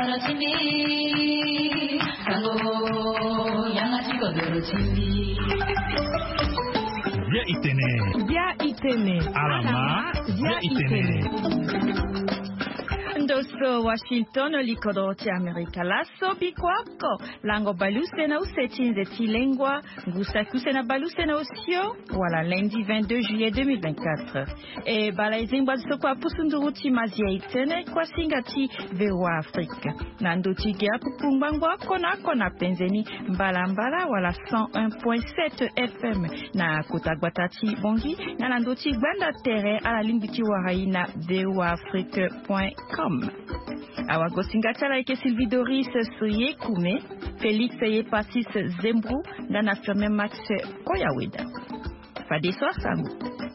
itene. Alama, via itene. Ndoso Washington likodoti Amerika laso bikwako lango baluse na usetinze tilengwa ngusakuse na baluse na osio wala lundi 22 juillet 2024 e balaizingwa zisokwa pusunduruti mazia itene kwa singati vewa Afrika na ndoti gea kupumbangwa kona penzeni mbala wala 101.7 FM na kutagbatati bongi na ndoti gbanda tere ala limbiti waraina vewaafrika.com. Awa gosingatala eke Sylvie Doris Soye Kume, Félix Yepasis Zembru, Dana Firme Max Koyaweda. Fade soir sango.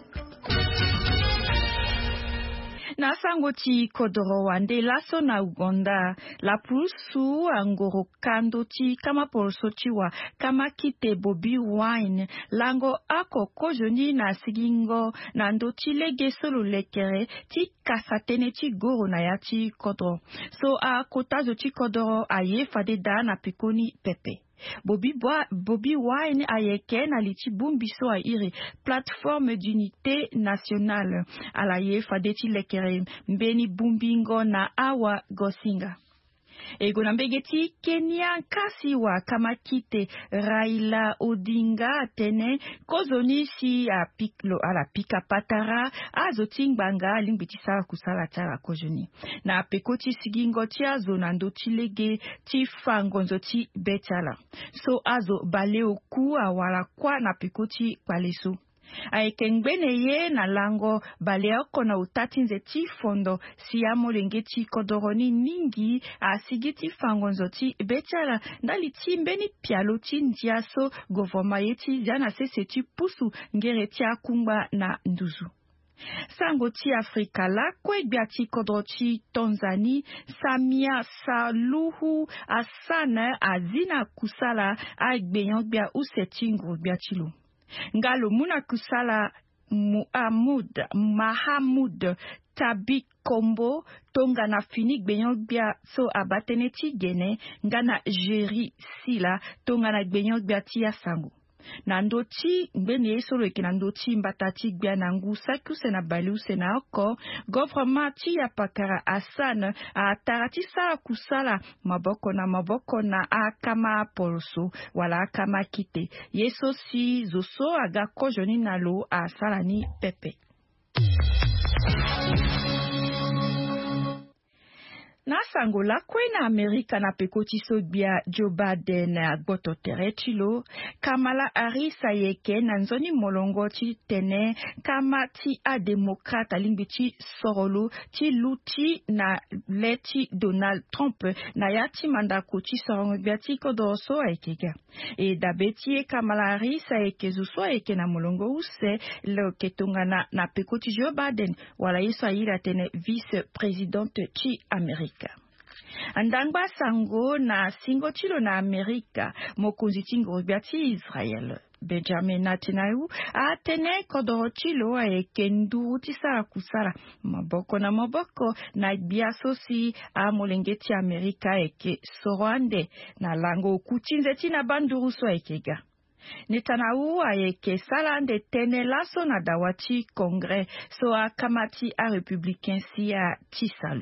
Na sango ti kodoro wande laso na Uganda la pulsu angoro kando ti kama poloso ti wa kama kite Bobi Wine lango ako kojoni na sigingo na ndo ti lege solo lekere ti kasatene ti goro na ya ti kodoro so a kotazo ti kodoro aye fade da na pikoni pepe. Bobi Wine ayeke na liti bumbiso a iri plateforme d'unité nationale ala ye fadeti lekere mbeni bumbingo na awa gosinga. Ego na mbegeti Kenya kasi wa kama kite Raila Odinga tene kozoni si a piklo ala pika patara azotingbanga limbitisa kusala tara kozoni na pekoti sigingo ti azo na ndo tilege ti fangonzo ti betala so azo bale oku awala kwa na pekoti paleso ayekengbene ye na lango baleoko na utatinze ti fondo siamo lenge ti kodoroni ningi asigiti fangonzo ti betala ndali ti mbeni pialo ti ndiaso govoma ye ti diana sese ti pusu ngere ti akungba na nduzu. Sango ti Afrika la kwebia ti kodro ti Tanzanie Samia Suluhu Hassan azina kusala agbeyangbia usetingo bia tilo. Ngalo muna kusala Mahamud Tabi Kombo tonga na fini gbeyangbia so abatene ti gene ngana Jeri Sila tonga na gbeyangbia ti ya sango. Na ndoti mbeni esolo eke na ndoti mbatati gbia na ngusa kuse na baluse na oko government ti ya pakara Hassan a tarati sala kusala maboko na akama poloso wala akama kite yeso si zoso aga kojoni na lo a sala ni pepe. Na sango la kwena Amerika na pekoti sogbia Joe Biden agboto tere chilo Kamala Harris ayeke na nzoni molongo ti tene kama ti a demokrata limbi ti sorolo ti luti na leti Donald Trump na ya ti mandako ti sorongo bia ti kodoroso ayekega e dabeti Kamala Harris ayeke zuso ayeke na molongo use lo ketonga na pekoti Joe Biden wala yeso ayira tene vice-presidente ti Amerika. Andangba sango na singo chilo na Amerika mokonzi tingo biati Israel Benjamin Netanyahu atene kodoro chilo ayeke nduru ti sara kusala maboko na biaso si a molenge ti Amerika ayeke sorande na lango kutinze ti na banduru so ayekega. Netanyahu ayeke salande tene laso na dawati kongre so a kamati a republicain si a ti salu.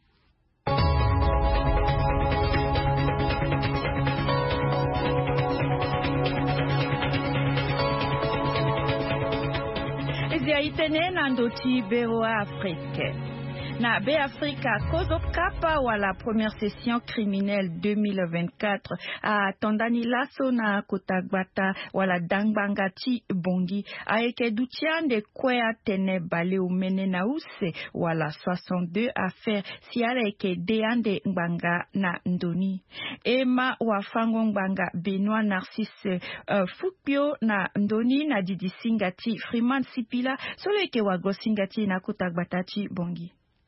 Zia itene na ndoti bewa Afrique. Na be Afrika kozo kapa wala première session criminelle 2024 a tondani laso na kotagbata wala dangbanga ti bongi ayeke dutiande kwea tene bale umene na use wala 62 affaires si ayeke deande ngbanga na ndoni ema wafango ngbanga Benoît Narcisse Fukpio na ndoni na didisinga ti Freeman Sipila soleke wagosinga ti na kotagbata ti bongi.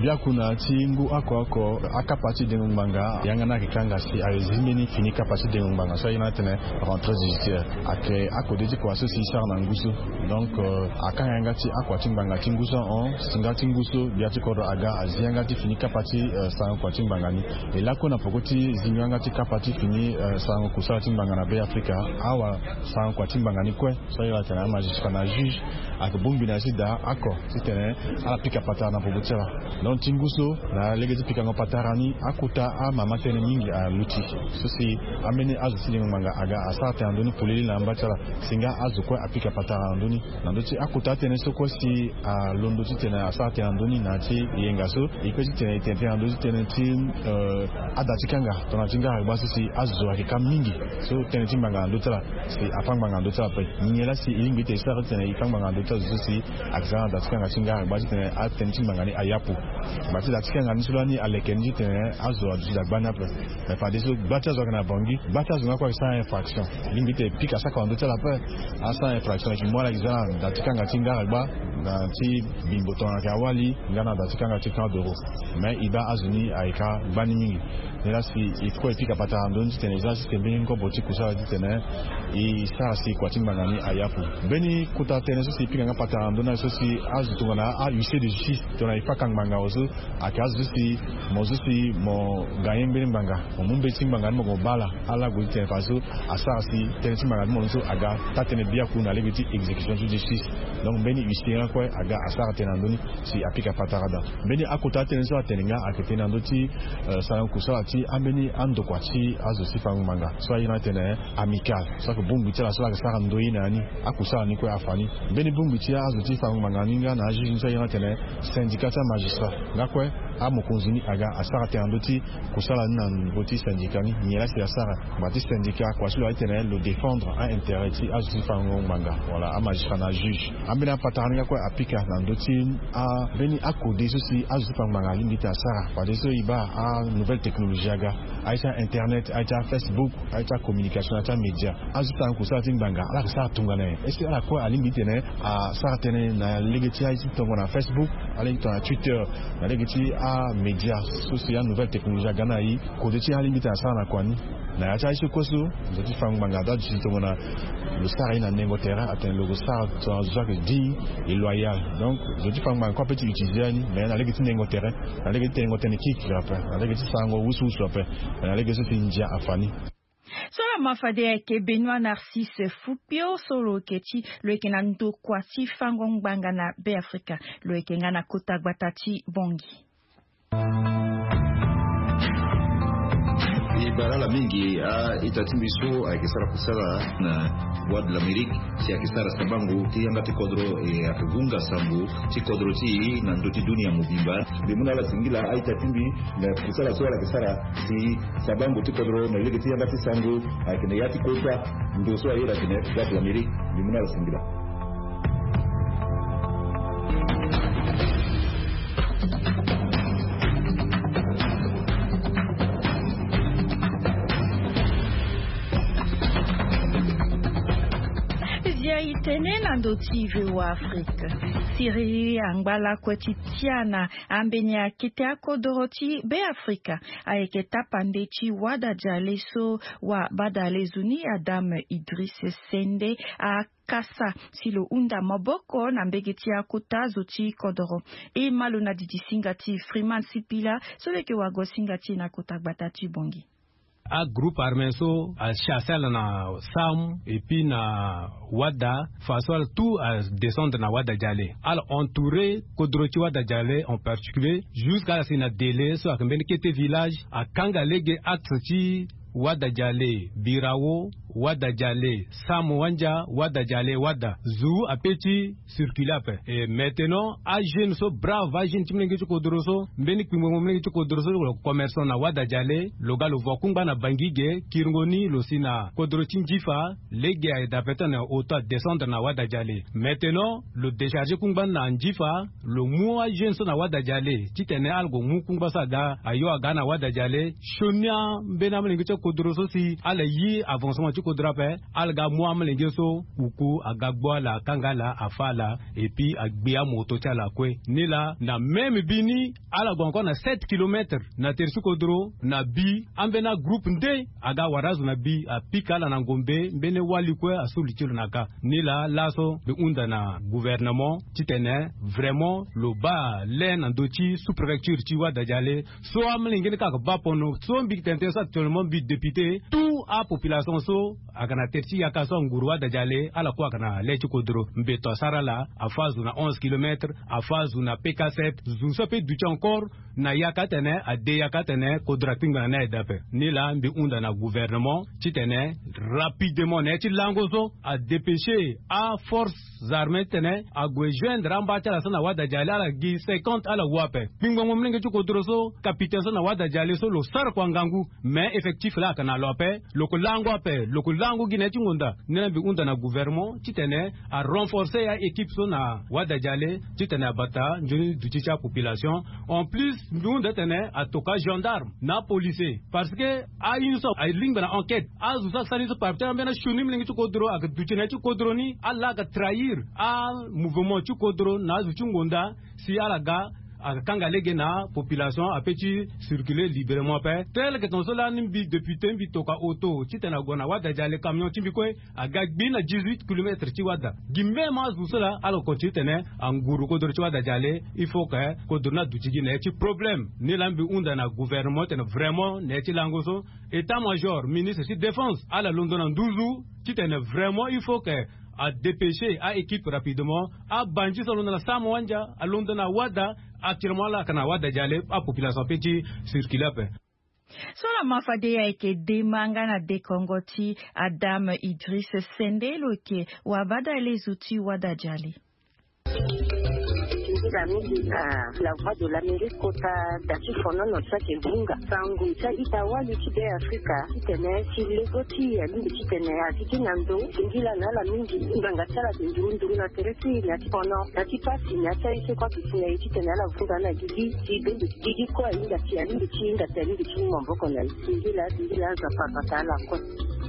biakuna tingu ako akapati dengumbanga yangana kikanga si azimeni fini kapati dengumbanga so yana tene rentrée judiciaire ake akodeti kwa so si sar na ngusu donc akanga ti akwati mbanga tinguso on singa tinguso biati kodo aga azianga ti fini kapati sa kwati mbangani et là qu'on a pokoti zinyanga ti kapati fini sa kusala ti mbangana be Afrika awa sa kwati mbangani kwe so yana tene magistrat na juge akubumbi na sida ako titene ala pika patara na pobutela donc tinguso na legezi pika ngo patarani akuta a mama tene mingi a luti sosi amene azu silingo manga aga asate andoni polili na mbatela singa azu kwa apika patara andoni na ndoti akuta tene soko si a londo titene asate andoni na ti yengaso ikwezi tene tente andoni tene ti adatikanga tona tinga ba sosi azu akika mingi so tene timbanga ndotela si afanga ndotela pe nyela si ilingi te sara tene ifanga ndotela sosi akza adatikanga tinga ba tene atene timbanga ayapu bati datikanga nsulani alekenji tene azu adida gbana pe mais pas des batas na bangi batas na kwa sa infraction limite pika sa kwa ndotela pe asa infraction ki moi la exam datikanga tinga ba na ti bimboto na kawali ngana datikanga ti €100 mais iba azuni aika bani mingi là si il faut epika patara ndoni tene za système ngo boti kusala tene i sa si kwa timbangani ayapu beni kuta tene so si pika nga patara ndona so si azu tungana a huissier de justice tona ifaka nganga ozo akazu si mozo si mo gayen beni mbanga o mumbe timbangani mo bala ala go tene faso asa si tene timbangani mo so aga tatene bia kuna lebiti exécution de justice donc beni huissier kwa aga asa tene ndoni si apika patara da beni akuta tene so atenenga aketena ndoti sa kusala ameni ando kwa chi azo sifangu manga so ina tene amical so ko bumbi tela so la sara ndoi nani akusala ni ko afani beni bumbi tia azo sifangu manga ninga na juge so ina tene syndicat magistrat ngakwe amokonzini aga asara te andoti kusala na boti syndicat ni nyela si asara bati syndicat kwa so tene le défendre un intérêt ti azo sifangu manga voilà a magistrat na juge amena pataranga ko apika na ndoti a beni akode so si azo sifangu manga limita asara pa de so iba a nouvelle technologie aita internet aita Facebook aita communication aita media azuta nkusa timbanga ala sa tungana esi ala ko alimite ne a sartene na legeti aita tongo na Facebook alimite na Twitter na legeti a media social nouvelle technologie gana yi ko de ti alimite asana kwani na aita iso koso zoti fangu banga da ti tongo na le star ina nengo terrain atteint le star to Jacques dit et loyal donc zoti fangu banga ko petit utiliser ni mais na legeti nengo terrain na legeti nengo teniki grapa na legeti sango usu sope na legeti finja afani Sora mafade ke Benoît Narcisse Fupio solo keti lo kenando kwasi fangong bangana be Afrika lo kengana kota gbatati bongi barala mingi itatimbiso akisara kusala na wad l'Amérique si akisara sabangu ti anga tikodro akivunga sambu tikodro ti na ndoti dunia mubimba bimuna la singila aitatimbi na kusala swala kisara si sabangu tikodro na ile ti anga tisangu akine yati kota ndo so ayira kine wad l'Amérique bimuna la singila Tene na dotive wa Afrika Siri angbala kweti tiana ambenya kete akodoroti be Afrika ayeketa pandechi wada jaleso wa badalezuni Adam Idriss Sende a kasa silo unda maboko na mbegeti akota zoti kodoro e malona didisingati Freeman Sipila soleke wago singati na kota batati bongi a groupe armé so a chassé na Sam et puis na Wada façon tout à descendre na Wada Djale al entouré Kodroti Wada Djale en particulier jusqu'à la sina délai so akembeni kete village a Kangalege atsi Wada Djale Birawo Wada Djale Samwanja Wada Djale Wada Zou apeti circuler après et maintenant a jeune so brave a jeune timngi to kodroso mbeni kwimwe mngi to kodroso le commerçant na Wada Djale logalo vokumba na bangige kirngoni losina kodroti njifa lege a dapeta na auto descendre na Wada Djale maintenant le décharger kumba na njifa le mois jeune so na Wada Djale titene algo mu kumba sada ayo aga na Wada Djale shonia mbena mngi to kodroso si ala yi avancement kodrape alga muam lengeso uku agagbo la kangala afala et puis agbia moto chala kwe ni la na même bini ala gonko na 7 km na tersu kodro na bi ambena groupe nde aga warazu na bi a pikala na ngombe mbene wali kwe asuli chilo naka ni la laso be unda na gouvernement titene vraiment lo ba len andochi sous préfecture tiwa dajale so amlingene ka ba pono so big tente actuellement bi député tout a population so agana terti yakaso ngurwa dajale ala kwa kana lechi kodro mbeto sarala a phase na 11 km a phase na PK7 zunso pe duchi encore na yakatene a de yakatene kodra tinga na edape ni la mbi unda na gouvernement titene rapidement ne ti langozo a dépêcher a forces armées tene a joindre amba la sana wada jale ala gi 50 ala wape pingwa momlenge tu kodroso capitaine sana wada jale so lo sar kwa ngangu mais effectif la kana lope loko lango ape loko lango gi ne ti ngunda nena mbi unda na gouvernement titene a renforcer ya équipe so na wada jale titene bata njoni du ticha population en plus mbi unda tene a toka gendarme na policier parce que a une so a ligne na enquête a zusa sani so partir mbena shuni mlingi tu kodro ak du ticha tu kodro ni alla ga trahir a mouvement tu kodro na zu ngonda si ala ga akanga lege na population a petit circuler librement pe tel que ton cela nimbi député mbi toka auto titana gona wada jale camion timbi ko aga gbina 18 km ti wada gimme ma zu cela alors continue tene anguru ko dor ti wada jale il faut que ko dona du tigi ne ti problème ni lambi unda na gouvernement tene vraiment ne ti langoso état major ministre de défense ala londona 12 jours titene vraiment il faut que a dépêcher à équipe rapidement à banji salon na samwanja à londona wada actuellement la kana wada jale a population petit circuler pe so la mafade ya eke demanga na de kongoti Adam Idriss Sendelo ke wabada lezuti wada jale la voix de l'Amérique kota dati fono no sake bunga sangu cha itawali kide Afrika kitene kilegoti ya lingi kitene ya kikinando ingila na la mingi nganga chala ndundu na teresi ya fono dati pasi ya cha ise kwa kitene kitene la vunga na gigi kwa inga tia lingi chinga tia lingi chinga mboko na ingila za papa la kwa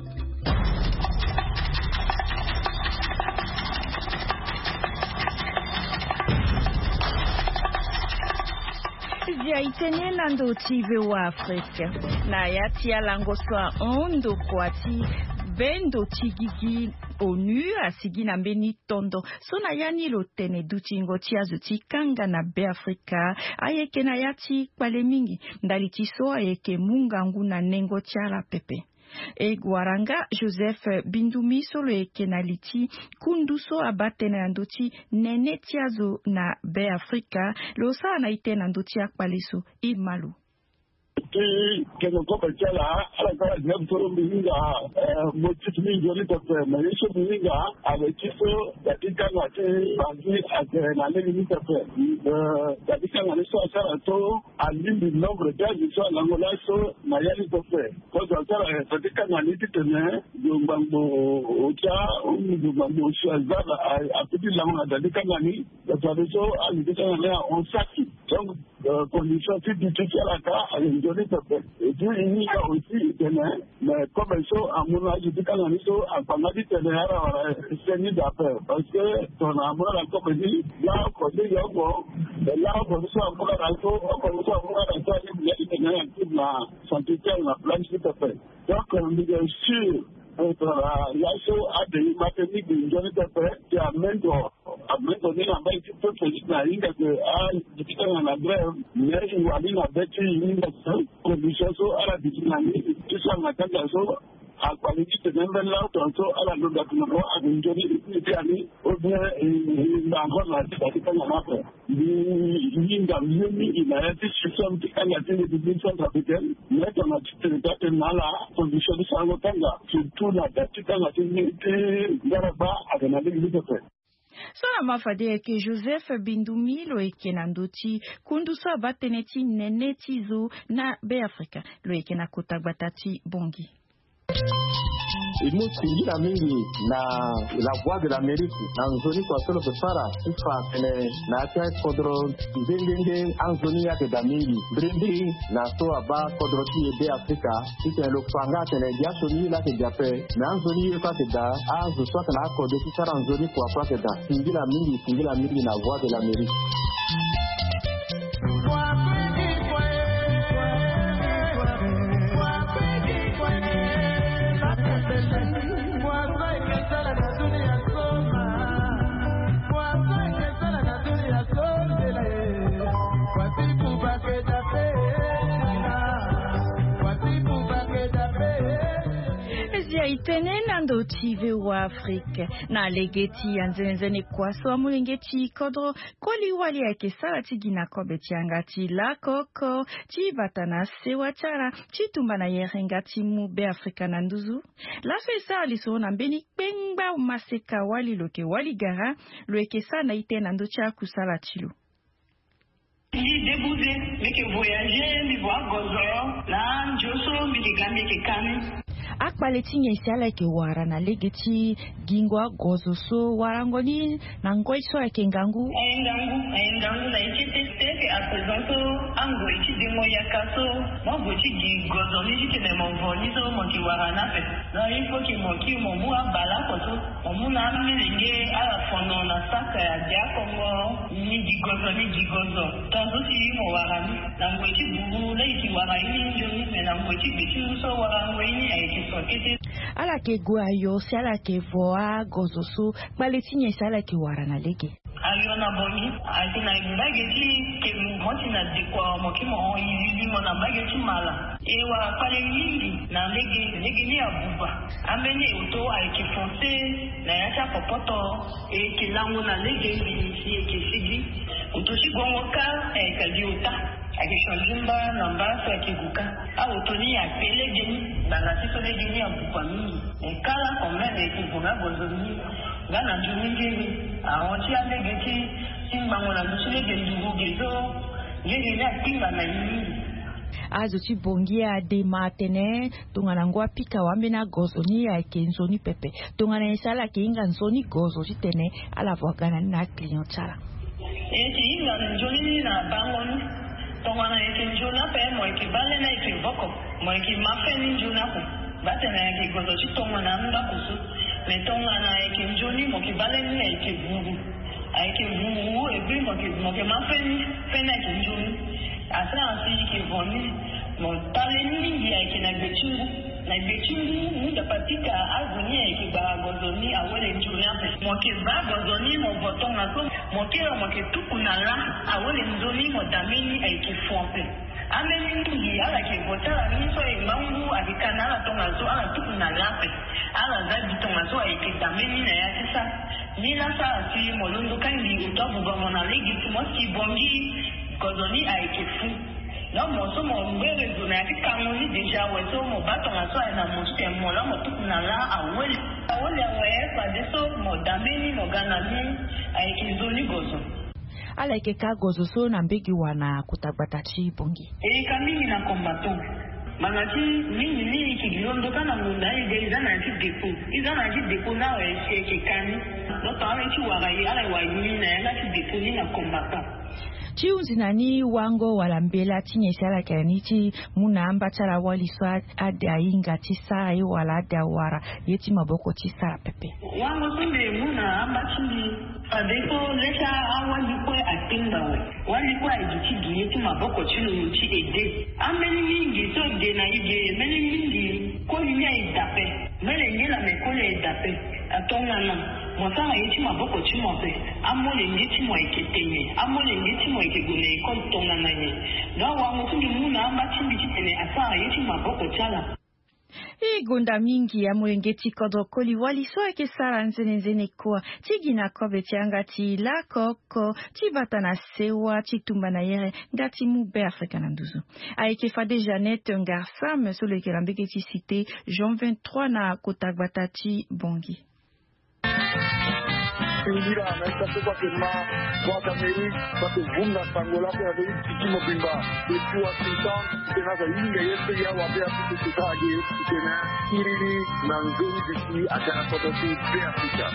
ya itene nando tive wa Afrika na yati alangoswa ondo kwati bendo tigigi ONU asigi na mbeni tondo so na yani lo tene duchingo tiazuti kanga na be Afrika ayeke na yati kwale mingi ndali tiso ayeke mungangu na nengo tiara pepe e Guaranga Joseph Bindumi solo eke na liti kunduso abate na ndoti nene tiazo na be Afrika lo sa na ite na ndoti akpaliso imalu que no comerciala ala kala jam toro minga mochit minga ni to me yeso minga ave chiso datika ngate bangi ake na le ni to datika ngane so asara to alimbi nombre d'aji so na ngola so na yali to ko so asara datika ngane titene jombango ocha jombango shazala apiti la datika ngani to so ali datika ngane on saki donc condition typique à la cas à une journée et puis il y a aussi mais comme ça à mon âge du canaliso à Pangadi Ténéra c'est ni d'affaires parce que ton amour la compagnie là côté yogo là comme ça on va ralto comme ça on va ralto il y a une la santé la planche tout à fait donc on est sûr yaso ade matemi binjoni tepe ti amendo ni na bai tipo police na inga ke dikita na grève ne wali na beti inga condition so ala dikina ni tisa matanga so a quality de member la tonto ala ndo dakino a binjoni ni ani o bien na ngona dikita na mapa ni inga mimi ina yati system tikanga tini division africaine ne tona tete nala condition sa ngotanga surtout na datika na tini garaba agana litope. So na mafade ke Joseph Bindumi lo eke na ndoti kunduso abateneti neneti zo na be Afrika lo eke na kota batati bongi. imusingira mingi na la voix de l'Amérique nanzoni kwa solo pesara sifa kene na tia kodro ndenge anzoni yake da mingi brindi na so aba kodro ti ede Afrika ite lo fanga kene jaso ni la ke jape na anzoni yo ka ke da azu so kana kodro ti sara anzoni kwa ke da singira mingi na voix de l'Amérique. Itene nando tive wa Afrique na legeti anzenzene kwaso amulengeti kodro koli wali yake sala tigina kobe tiangati la koko tibatana sewa chara chitumba na yerengati mube Afrika nanduzu la fesa alisona mbeni pengba maseka wali loke wali gara loeke sana itena ndo cha kusala chilu débouser mais que voyager mi voir gozo la njoso mi digambe ke kani akpaleti nyesiala ke wara na legeti gingwa gozo so warangoni na ngoi so ke ngangu na ichite ke a presento ango ichi demo yakaso mo gochi gi gozo ni ichi ne mo voni so mo ki wara na pe na ifo ki mo ki mo mu abala ko so mo na milinge ala fono na saka ya jako mo ni gi gozo to so si mo wara ni na ngochi bubu na ichi wara ni njoni me na ngochi bichu so wara ngweni ai ala ke guayo si ala ke voa gozoso baletinya si ala ke wara na lege ayo na boni atina bageti ke moti na dekwa mokimo yili mona bageti mala ewa pale mingi na lege ni abuba amene uto aiki fonse na yacha popoto ke lango na lege ni si ke sigi utoshi gongoka kadiota akishonjumba namba sa kiguka au toni ya pele geni bana siso le geni ya bukwa mingi kala komene kivunga bozoni bana njumingeni awonti ande geti simbango na dusule gendugo gezo ngeni na timba na yini azo chibongia de matene tungana ngwa pika wambe na gozo ni ya kenzoni pepe tungana isala ke inga nzoni gozo chitene ala vwagana na client chala inga njoni na bangoni tongana yake njona pe mo yake bale na yake voko mo yake mafeni njona ko batena yake gozo chitongana nda kusu me tongana yake njoni mo ke bale ni yake bubu yake bubu ebi mo ke mafeni fena yake njoni asa ansi yake voni mo tale ni yake na bechingu muda patika azuni yake ba gozo ni awele njona pe mo ke ba gozo ni mo botonga so mo ke tukuna la awele njoni mo damini yake fonpe ameni ni ala ke botala ni so emangu akikana ala tonga so ala tukuna la pe ala zaji tonga so yake damini na yake sa ni la sa si mo lundo kangi utabu ba mona legi mo si bongi gozo ni yake fu non mo so mo mbere zona ya kanoni deja weso mo batonga so na mo te mo la mo tukuna la awele we pa deso mo dameni mo ganani aiki zoni gozo ala ke ka gozo so na mbegi wana kutagbata chi bongi kamini na kombato manati mini ni kigilondo kana munda ide izana ti depo na we ke kani no ta re chi wa yi ala wa yi na ya ti depo ni na kombato chiuzi nani wango walambela tinye sala kaniti muna amba chala wali swa ada inga tisa ai wala ada wara yeti maboko tisa pepe wango sunde muna amba chindi adeko lesha awali kwa atinda we wali kwa ijiti yeti maboko chinu chi ede ameni mingi so de na ide meni mingi ko nya idape mele ngela mekole idape atonga na motanga yeti maboko chimo pe amole ngeti mo iketenye amole ngeti mo ikegone ko tonga nanye na wango sunde muna amba chindi chitene asa yeti maboko chala Gonda mingi ya mulengeti kodro koli wali so ake sara nzene kwa tigina kobe tiangati la koko tibata na sewa titumba na yere ngati mube Afrika nanduzu aike fade Jeannette Ngarsa meso leke lambeketi cité Jean 23 na kotagbata ti bongi Singira na itato kwa kema kwa Amerika kwa kuvunga sangola kwa Tiki Mobimba depuis Washington tena za inga yetu ya wapea tukitaje tena kirili na ngoni diki akana kotosi kwa Afrika.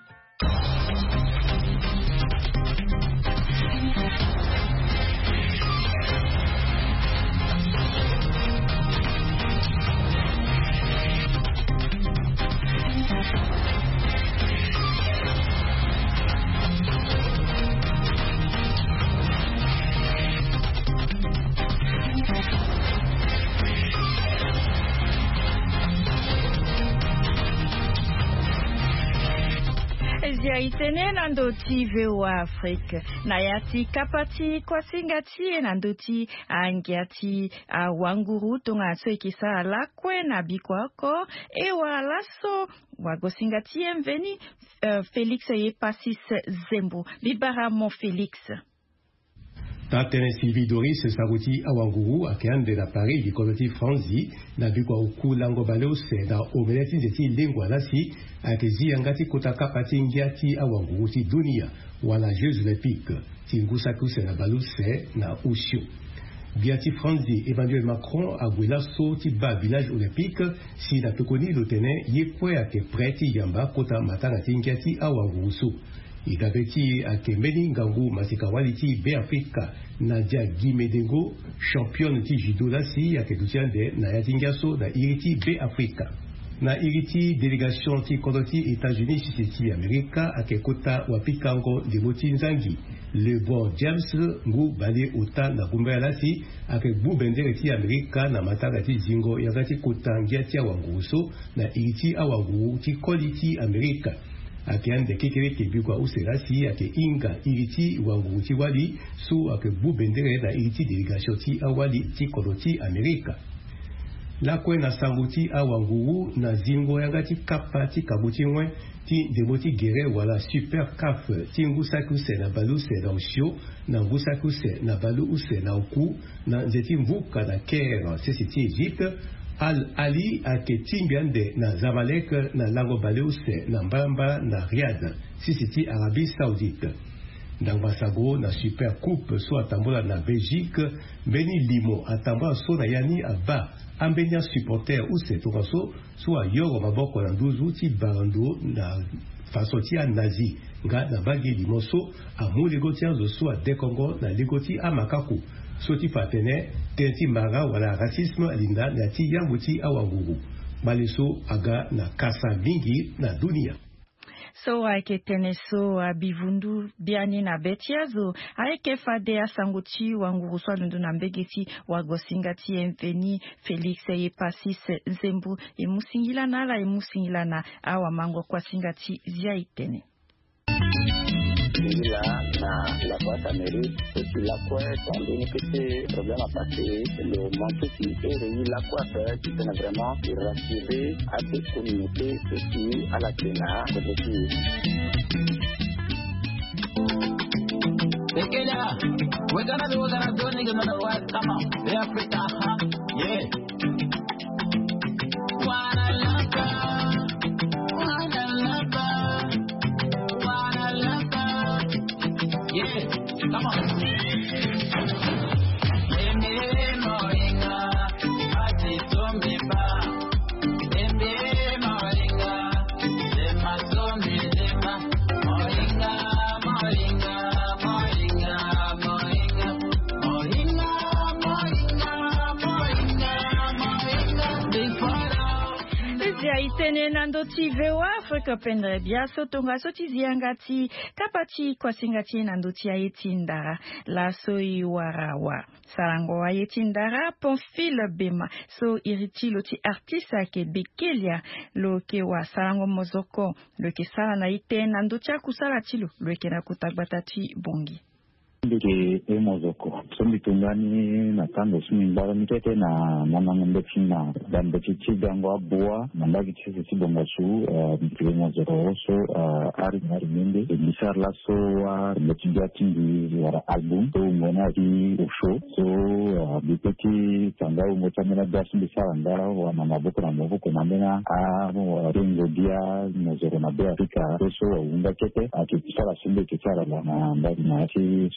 Itene nandoti VOA Afrique na yati kapati kwa singati nandoti angiati wanguru tonga soikisa lakwe na bikwako ewa laso wago singati mveni Félix Yepasis Zembo bibara mon Félix. Tatene Sylvie Doris Saruti Awanguru akeande na Paris di koloti Franzi na bikwa uku lango balose na omeleti zeti lingwa lasi akezi angati kotaka pati ngiati Awanguru ti dunia wala Jeux Olympiques ti ngusa kuse na balose na Ushio. Biati Franzi Emmanuel Macron agwela so ti ba village olympique si na pekoni lotene yekwe ake preti yamba kota matanga ti ngiati Awanguru so. Igabeti akemeni ngangu masikawali ti be Afrika Nadia Guimedengo championne ti judo lasi akedutiande na yatingaso na iriti be Afrika na iriti délégation ti kodoti États-Unis ti Amerika akekota wapikango ndemoti nzangi LeBron James ngu bale uta na gumba lasi akebu bendere ti Amerika na matanga ti zingo yagati kotangia ti Awanguso na iriti Awangu ti koliti Amerika akiande kekere kebikwa userasi ake inga iriti wangu ti wali su ake bu bendere na iriti délégation ti awali ti koloti Amerika lakwe na sanguti awangu na zingo yanga ti kapa ti kabuti ngwe ti demoti gere wala super caf ti ngusa kuse na balu se na Ushio na ngusa kuse na balu use na uku na nzeti mvuka na Caire sisi ti Egypte Al-Ali ake timbiande na Zamalek na lango baleuse na Mbamba na Riyadh sisi ti Arabie Saoudite. Ndangbasago na Super Coupe so atambola na Belgique Beni Limo atambola so na yani aba ambenya supporter use tokaso so ayoro maboko na nduzu ti barando na faso ti nazi nga na bagi limoso amule goti anzo so adekongo na ligoti amakaku soti patene tenti mara wala racisme linda na ti yanguti Awanguru baleso aga na kasa mingi na dunia. So aike teneso bivundu biani na betiazo aike fade asanguti Wanguru so lundu na mbegeti wagosingati mveni Félix Yepasis Zembu emusingila na awa mango kwa singati zia itene. Là, la boîte Amérique, et puis la quoi, quand on a des problèmes à passer, le manque qui est la quoi faire, qui est vraiment rassurer à des communautés et puis à la Kéna, comme aussi. Tekela, we're gonna do what I'm doing, you're gonna work, come on, the Africa, yeah. Wanna love her, wanna love her. Yeah, come on. Itene nandoti VOA Afrique pendre bia sotonga soti ziangati kapati kwa singati nandoti ayetindara la soi warawa sarango ayetindara Pamphile Bema so iriti loti artiste ke bekelia lo ke wa sarango mozoko lo ke sala na ite nandoti akusala tilo lo ke na kutagbata ti bongi. ndike emozoko sombitungani na tango sumimbara mitete na nanangombe china dambe chichi dango abua mandagi chisi chibongasu mozoko so ari mende bisar laso wa mechija tingi wara album to ngona di usho so bipeti tanga umochamena dashi bisara ndara wa maboko na maboko na mena rengo dia mozoko na be Afrika so unga kete akisara sinde kisara na ndari na ati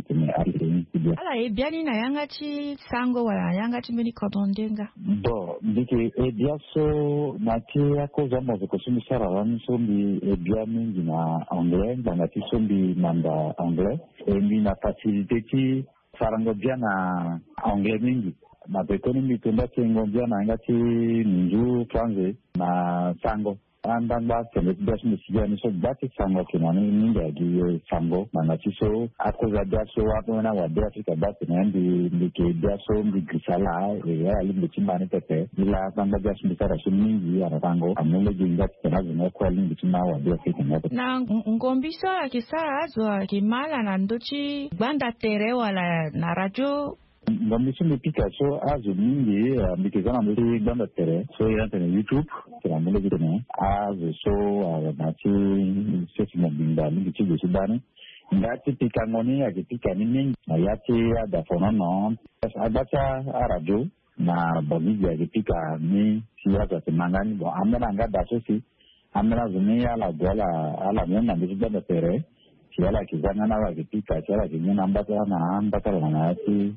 ala ebiani na yangati sango wala yangati meni kodondenga bo ndike ebiaso nati akoza mozoko sumisara wani sombi ebiani na anglais ngati sombi manda anglais emi na facilité farango biana anglais mingi na bekoni mitunda tengo biana ngati nju français na sango andamba tele das misiani so bati sango kinani ninga gi sango manati so akoza daso wapo na wa Afrika bati na ndike daso mbigrisala ya limbitimani pepe ila banda das mbitara so mingi aratango amule jinga tanazo na kwa limbitima wa Afrika na ngombiso akisara zo kimala na ndochi banda tere wala na radio ngombiso mipika so azo mingi mbikizana mbili banda tere so yante na YouTube kila mbele gitene azo so nati sisi mbinda mingi chigo subani ngati pika ngoni akipika ni mingi na yati ada fonono abata radio na bonigi akipika ni siyaza temangani bo amena ngada so si amena zumia la dola ala mena mbili banda tere siala kizanga na wakipika siala kinyana ambata na ati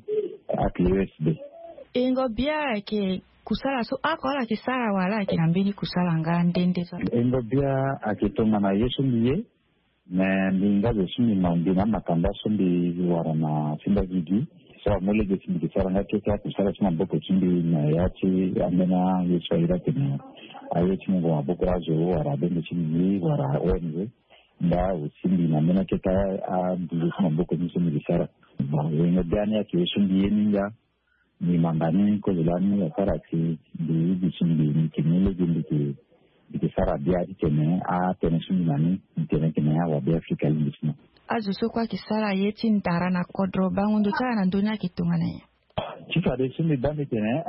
USB ingo bia ke kusala so akola kisara wala kinambini kusala ngandende za ingo bia akitonga na Yesu ndiye na ndinga Yesu ni mandina makamba sombi warana simba gigi so mole de simbi kisara ngake ka kusala sima boko chimbi na yachi amena Yesu ira tena ayeti mungu maboko razo wara bende chimbi wara wenze nda usimbi na mena keka ndiye sima boko chimbi kisara ingo biani yake Yesu ndiye ninga ni mangani ko zilani ya karati di chimbi ni kimile jindiki ikisara bia tene tene sunani tene kene wa Afrika limbisno azu so kwa kisara yeti ndara na kodro bangundo tana ndonya kitungana ya chifa de sumi bande tene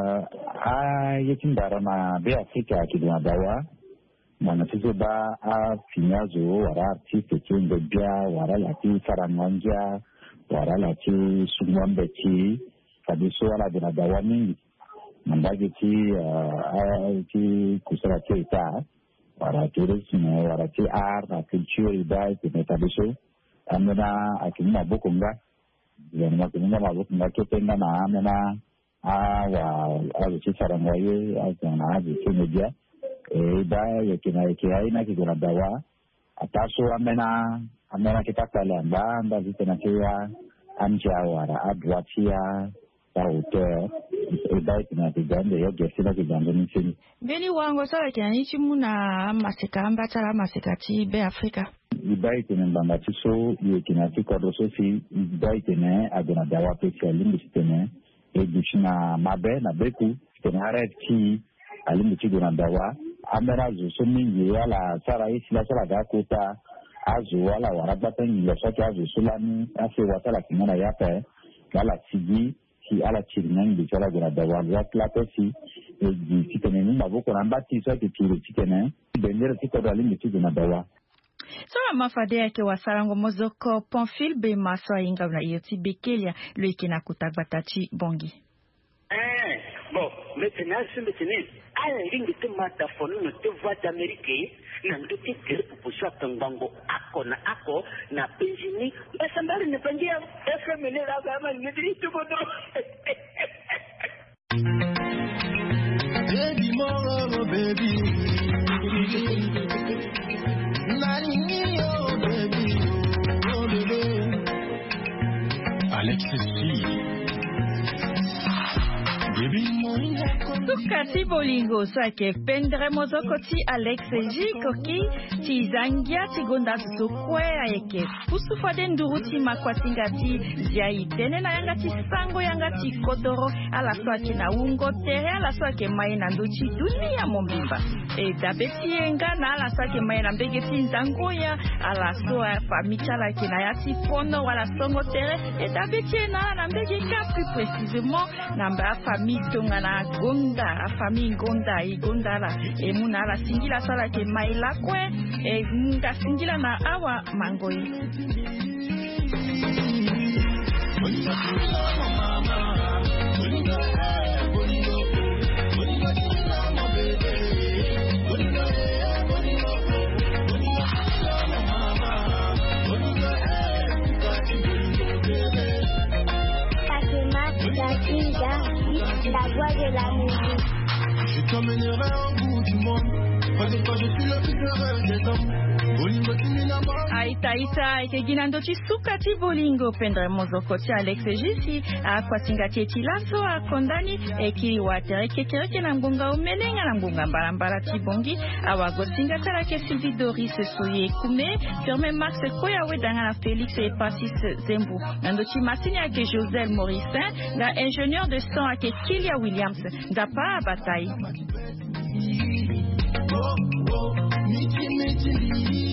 yeti ndara na Afrika kidwa dawa mwana tizo ba finyazo wara artiste kingo bia wara lati faranganja wara lati sumwambe ki kabiso wala de dawa mingi mandagi ti kusara teta wara tourisme wara ti art na culture idai ti metabiso amena akina bokonga yani makunga mabokonga ketenga na amena wa azi sarangaye azana azi media idai yakina yaina kigona dawa ataso amena kitakala mbanda zitena kia anja wara adwatia auteur idai na kigande yo gesina kigande nchini beni wango sala kianichi muna masika ambatara masika ti be Afrika idai tene mbanga tiso yekina tikodo sofi idai tene agona dawa pesi alimbi tene edishina mabe na beku tene harati alimbi tigona dawa amera zo somingi wala sara isla sara da kota azu wala warabata ngi yasaki azu sulani ase watala kimana yape wala sigi si ala chirnang bicara guna dawa plate si di kitene ni maboko nambati so kituru kitene bendera tikodo alimbi tigona dawa so mafade yake wasarango mozoko Pamphile be maswa inga na yoti bekelia lwekina kutagbatachi bongi bon maintenant ala lingi te mata fono no te voix d'Amérique na ndote kele pupushwa tangango ako na penjini basambali ne pangia FML la kama ngidiri tukodo baby more baby nani yo baby oh baby Alexis baby moina kondi Sukati bolingo sake pendre mozokoti Alex Jikoki tizangia tigonda zokwe ayeke pusu fade nduruti makwatingati ziaitene na yangati sango yangati kodoro ala swaki na ungo tere ala swaki mai na nduchi dunia mombimba dabeti enga na ala swaki mai na mbegeti nzangoya ala soa famichala kinayati pono wala songo tere dabeti na mbege ka plus précisément namba famille tonga na gonda famille gonda igonda la muna la singila sala ke mai la kwe nga singila na awa mangoi la voix de la musique. Je t'emmènerai au bout du monde. Parce que je suis le plus heureux des hommes. Aita ikegina sukati bolingo pendre mozokoti Alex Jisi akwatingati etilaso akondani ekiri watere kekereke na ngunga umelenga na ngunga mbarambara tibongi awagotinga tarake Sylvie Doris soye kume firme Max Koya wedanga na Félix et Passis Zembu nandochi masini ake Josel Morissin na ingénieur de son ake Kilia Williams ndapa bataille